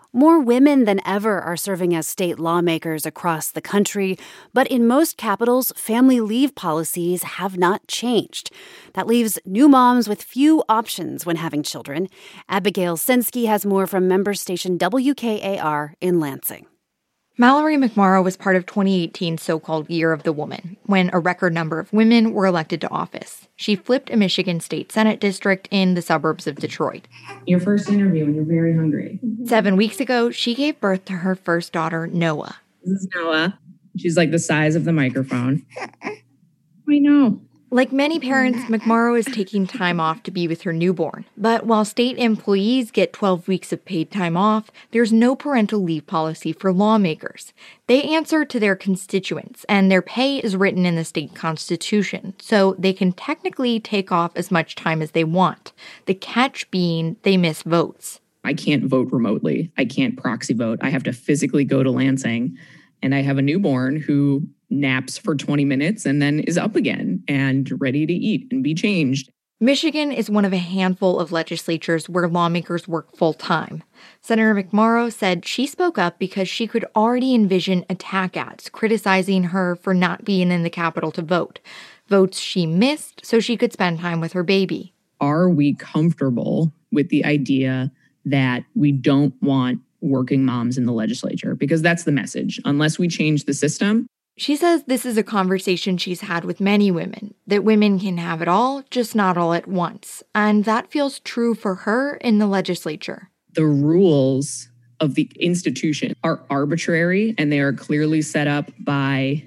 More women than ever are serving as state lawmakers across the country, but in most capitals, family leave policies have not changed. That leaves new moms with few options when having children. Abigail Sensky has more from member station WKAR in Lansing. Mallory McMorrow was part of 2018's so-called Year of the Woman, when a record number of women were elected to office. She flipped a Michigan State Senate district in the suburbs of Detroit. Your first interview when you're very hungry. 7 weeks ago, she gave birth to her first daughter, Noah. This is Noah. She's like the size of the microphone. I know. Like many parents, McMorrow is taking time off to be with her newborn. But while state employees get 12 weeks of paid time off, there's no parental leave policy for lawmakers. They answer to their constituents, and their pay is written in the state constitution, so they can technically take off as much time as they want. The catch being they miss votes. I can't vote remotely. I can't proxy vote. I have to physically go to Lansing, and I have a newborn who naps for 20 minutes and then is up again and ready to eat and be changed. Michigan is one of a handful of legislatures where lawmakers work full-time. Senator McMorrow said she spoke up because she could already envision attack ads criticizing her for not being in the Capitol to vote. Votes she missed so she could spend time with her baby. Are we comfortable with the idea that we don't want working moms in the legislature? Because that's the message. Unless we change the system. She says this is a conversation she's had with many women, that women can have it all, just not all at once. And that feels true for her in the legislature. The rules of the institution are arbitrary, and they are clearly set up by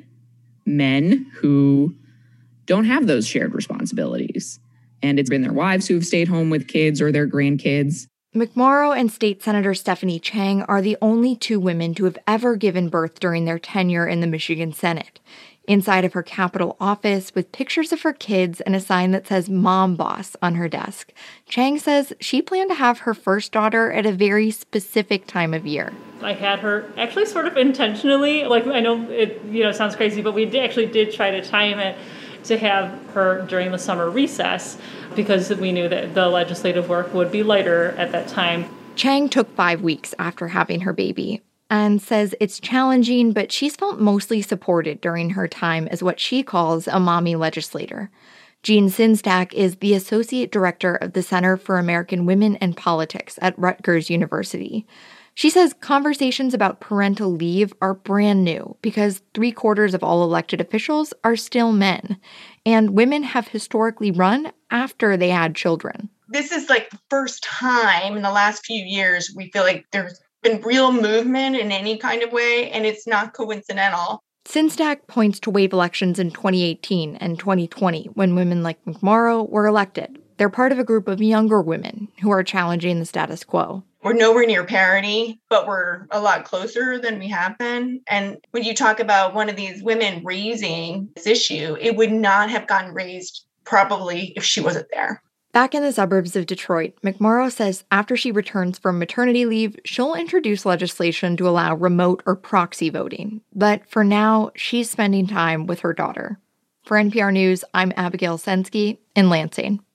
men who don't have those shared responsibilities. And it's been their wives who have stayed home with kids or their grandkids. McMorrow and State Senator Stephanie Chang are the only two women to have ever given birth during their tenure in the Michigan Senate. Inside of her Capitol office, with pictures of her kids and a sign that says Mom Boss on her desk, Chang says she planned to have her first daughter at a very specific time of year. I had her actually sort of intentionally, I know it sounds crazy, but we actually did try to time it to have her during the summer recess because we knew that the legislative work would be lighter at that time. Chang took 5 weeks after having her baby and says it's challenging, but she's felt mostly supported during her time as what she calls a mommy legislator. Jean Sinstack is the associate director of the Center for American Women and Politics at Rutgers University. She says conversations about parental leave are brand new because 3/4 of all elected officials are still men, and women have historically run after they had children. This is like the first time in the last few years we feel like there's been real movement in any kind of way, and it's not coincidental. Sinstack points to wave elections in 2018 and 2020 when women like McMorrow were elected. They're part of a group of younger women who are challenging the status quo. We're nowhere near parity, but we're a lot closer than we have been. And when you talk about one of these women raising this issue, it would not have gotten raised probably if she wasn't there. Back in the suburbs of Detroit, McMorrow says after she returns from maternity leave, she'll introduce legislation to allow remote or proxy voting. But for now, she's spending time with her daughter. For NPR News, I'm Abigail Sensky in Lansing.